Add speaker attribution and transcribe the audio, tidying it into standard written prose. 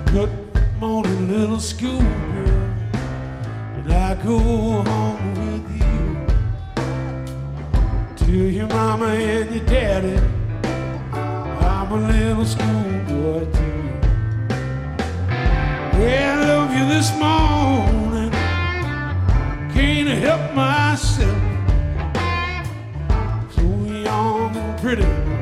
Speaker 1: Good morning, little schoolgirl. Did I go home with you? To your mama and your daddy, I'm a little schoolboy too. Well, I love you this morning, can't help myself. So young and pretty,